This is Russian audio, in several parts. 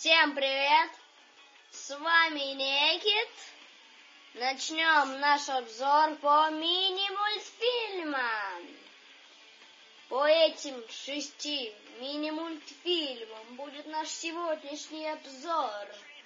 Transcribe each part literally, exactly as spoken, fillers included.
Всем привет! С вами Некит. Начнем наш обзор по мини-мультфильмам. По этим шести мини-мультфильмам будет наш сегодняшний обзор.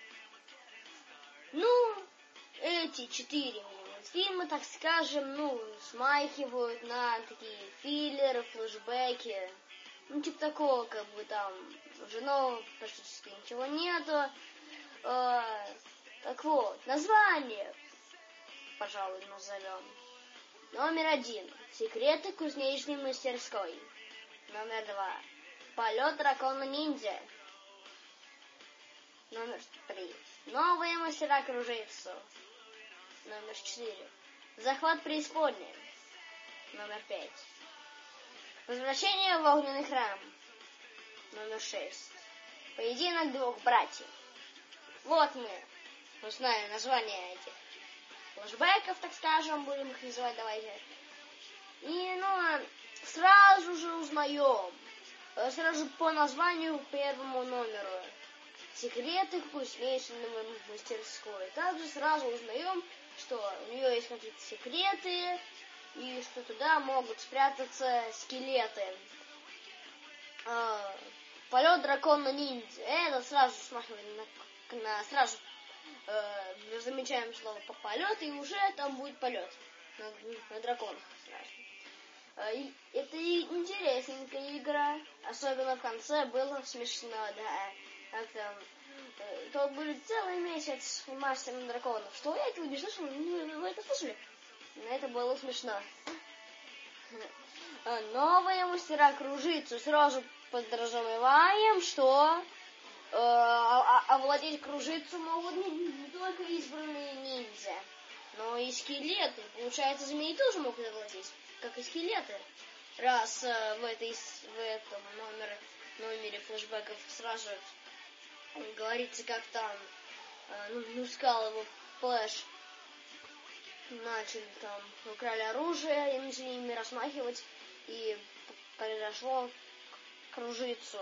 Ну, эти четыре мини-мультфильма, так скажем, ну, смахивают на такие филлеры, флешбеки. Ну, типа такого, как бы там уже нового практически ничего нету. Э, так вот, название, пожалуй, назовем. Номер один. Секреты кузнечной мастерской. Номер два. Полет дракона-ниндзя. Номер три. Новые мастера кружитсу. Номер четыре. Захват преисподней. Номер пять. Возвращение в огненный храм. Номер шесть. Поединок двух братьев. Вот мы узнаем название этих флешбеков, так скажем, будем их называть, давайте. И, ну, сразу же узнаем, сразу по названию первому номеру. Секреты кузнечной мастерской. Также сразу узнаем, что у нее есть какие-то секреты, и что туда могут спрятаться скелеты. Э, полет дракона-ниндзя. Это сразу смахивает на, на сразу э, замечаем слово по полет, и уже там будет полет на, на драконах сразу. Э, и, это и интересненькая игра. Особенно в конце было смешно, да. Как там, э, то будет целый месяц мастером драконов. Что я это не слышал? Вы, вы это слышали? Это было смешно. Новые мастера кружитсу. Сразу подразумеваем, что э, овладеть кружитсу могут не, не только избранные ниндзя, но и скелеты. Получается, змеи тоже могут овладеть, как и скелеты. Раз э, в, этой, в этом номере, номере флешбеков сразу говорится, как там э, ну, ну, сказал его Флэш. Начали там, украли оружие, и начали ими размахивать, и произошло кружиться.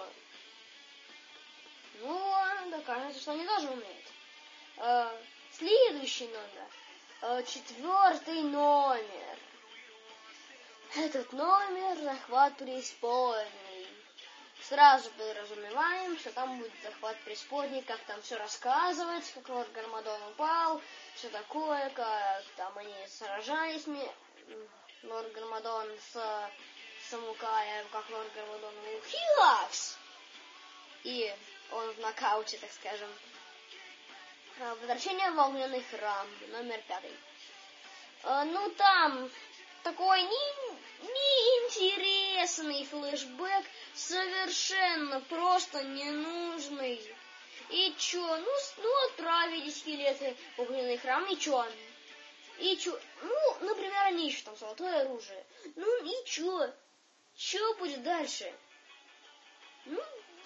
Ну, докажется, что они тоже умеют. Э, следующий номер. Э, четвертый номер. Этот номер захват преисподней. Сразу подразумеваем, что там будет захват преисподней, как там все рассказывается, как Лорд Гармадон упал, что такое, как там они сражались, Лорд Гармадон с Самукаем, как Лорд Гармадон ухилакс, и он в нокауте, так скажем. Возвращение в огненный храм, номер пятый. Ну там такой не, неинтересный флешбэк, совершенно просто ненужный. И чё? Ну, ну отправили скелеты в огненный храм, и чё? И чё? Ну, например, они ищут там золотое оружие. Ну, и чё? Чё будет дальше? Ну,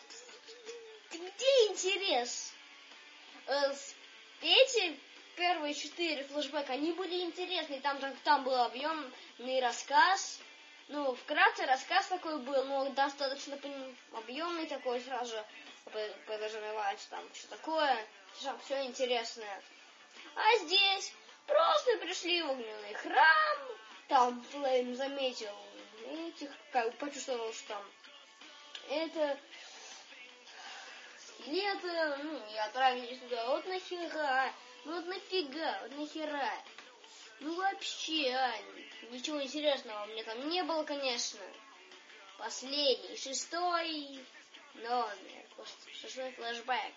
где интерес? Эти первые четыре флешбека, они были интересны. Там, там был объемный рассказ. Ну, вкратце рассказ такой был, но достаточно объемный такой, сразу подразумевается там что такое, там все интересное. А здесь просто пришли в огненный храм, там Флейм заметил этих, как почувствовал, что там это скелеты, ну, и отправились туда. Вот нахера, ну вот нафига, вот нахера. Ну вообще, ничего интересного мне там не было, конечно. Последний, шестой номер, шестой флешбэк.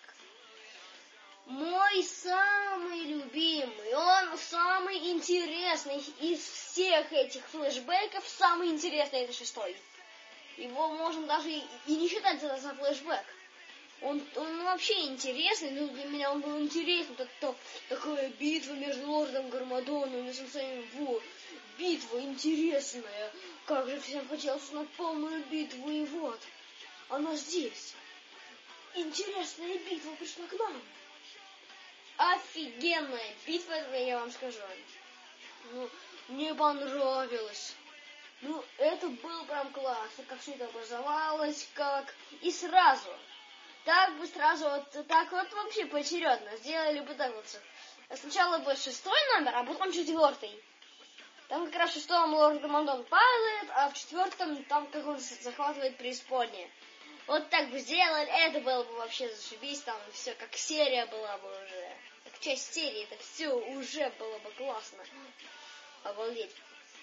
Мой самый любимый, он самый интересный из всех этих флешбэков, самый интересный это шестой. Его можно даже и, и не считать за, за флешбэк. Он, он вообще интересный, но для меня он был интересный. Так, так, такая битва между Лордом Гармадоном и Сенсеем Ву. Битва интересная. Как же всем хотелось на полную битву, и вот она здесь. Интересная битва пришла к нам. Офигенная битва, я вам скажу. Ну, мне понравилось. Ну, это был прям классно, как все это образовалось, как... И сразу... так бы сразу вот так вот вообще поочередно сделали бы так вот. Сначала бы шестой номер, а потом четвертый. Там как раз в шестом Лорд Мандон падает, а в четвертом там как он захватывает преисподнее. Вот так бы сделали, это было бы вообще зашибись, там все как серия была бы уже. Как часть серии, это все уже было бы классно. Обалдеть.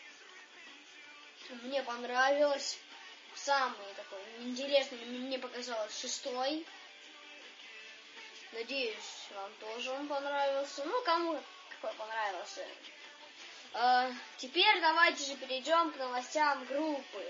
Мне понравилось. Самый такой интересный мне показалось шестой. Надеюсь, вам тоже он понравился. Ну, кому какой понравился. А, теперь давайте же перейдем к новостям группы.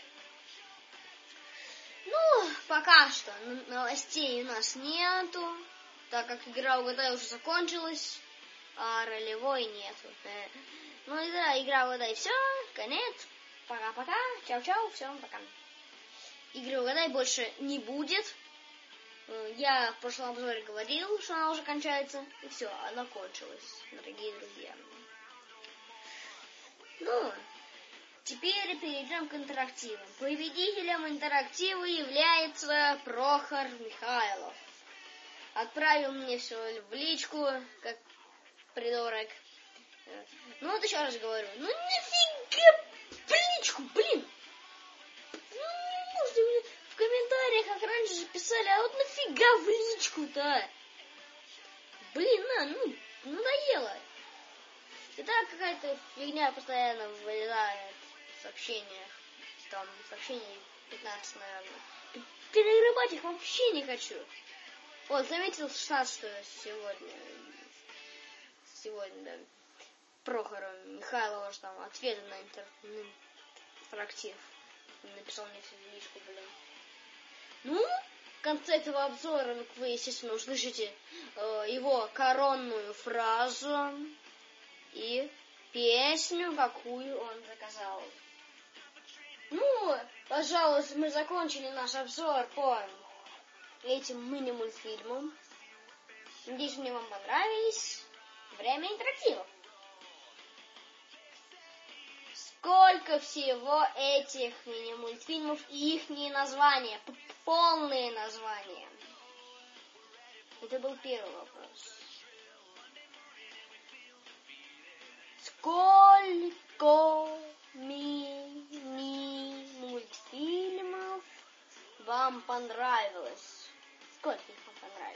Ну, пока что новостей у нас нету, так как игра «Угадай» уже закончилась, а ролевой нету. Ну и да, игра «Угадай» все, конец. Пока-пока, чау-чау, всем пока. Игры «Угадай» больше не будет. Я в прошлом обзоре говорил, что она уже кончается. И все, она кончилась, дорогие друзья. Ну, теперь перейдем к интерактивам. Победителем интерактива является Прохор Михайлов. Отправил мне все в личку, как придурок. Ну вот еще раз говорю, ну нафига в личку, блин! Ну, можете мне в комментариях, как раньше же писали, а вот нафига в личку-то? Блин, на, ну, надоело. И так какая-то фигня постоянно вылезает в сообщениях. Там сообщений пятнадцать, наверное. Перегребать их вообще не хочу. Вот, заметил шестнадцатое сегодня. Сегодня, да. Прохора Михайлова, что там ответы на интер... интерактив. Написал мне всю личку, блин. Ну, в конце этого обзора вы, естественно, услышите э, его коронную фразу и песню, какую он заказал. Ну, пожалуйста, мы закончили наш обзор по этим мини-мультфильмам. Надеюсь, мне вам понравились. Время интерактивов. Сколько всего этих мини-мультфильмов и их названия, полные названия. Это был первый вопрос. Сколько мини-мультфильмов вам понравилось? Сколько их вам понравилось?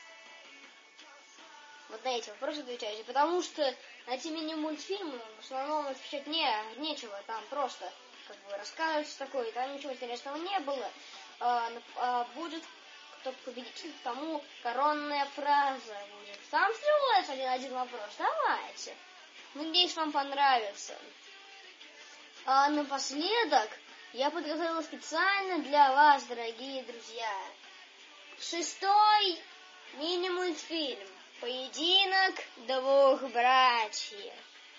Вот на эти вопросы отвечайте, потому что на эти мини-мультфильмы в основном отвечать не, нечего, там просто как бы рассказывается такое, там ничего интересного не было. А, а будет кто победитель, тому коронная фраза будет. Там всего лишь один, один вопрос, давайте. Надеюсь, вам понравится. А напоследок я подготовила специально для вас, дорогие друзья, шестой мини-мультфильм. Поединок двух братьев.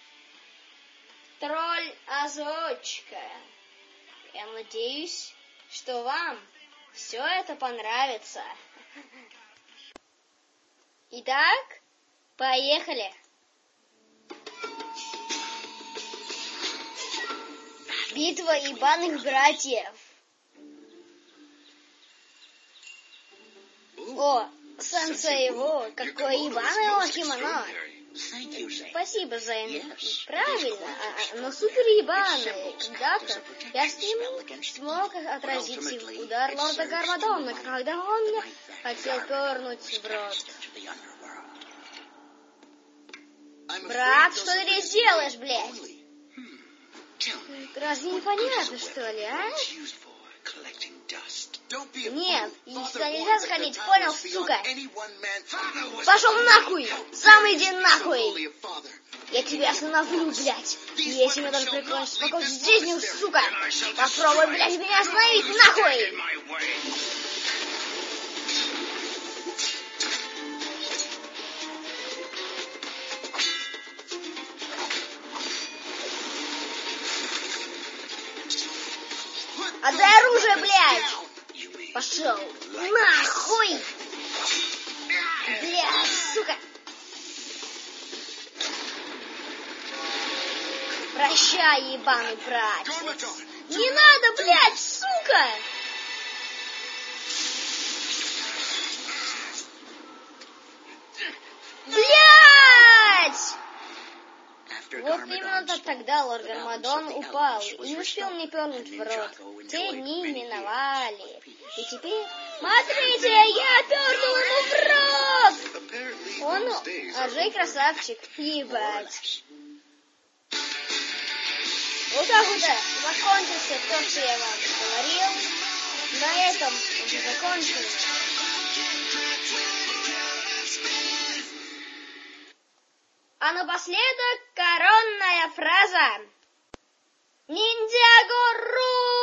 Тролль-озвучка. Я надеюсь, что вам все это понравится. Итак, поехали. Битва ебаных братьев. О, сенсей, во, какое ебаное кимоно. Спасибо за это. Правильно, а, но супер ебаный. Когда-то я с ним смог отразить удар лорда Гармадона, когда он мне хотел пернуть в рот. Брат, что ты здесь делаешь, блядь? Разве непонятно, что ли, а? Нет, сюда нельзя заходить, понял, сука? Пошел нахуй! Сам иди нахуй! Я тебя остановлю, блядь! Если мне даже прикончить покончить жизнью, сука! Попробуй, блядь, меня остановить, нахуй! Отдай оружие, блядь! Пошел нахуй! Блядь, сука! Прощай, ебаный братец! Не надо, блядь, сука! Вот именно так тогда лорд Гармадон упал и не успел мне пернуть в рот. Те дни миновали. И теперь... Смотрите, я пернул ему в рот! Он, а Джей красавчик, ебать. Вот так вот закончился то, что я вам говорил. На этом уже закончили. А напоследок коронная фраза. Ниндзяго-ру!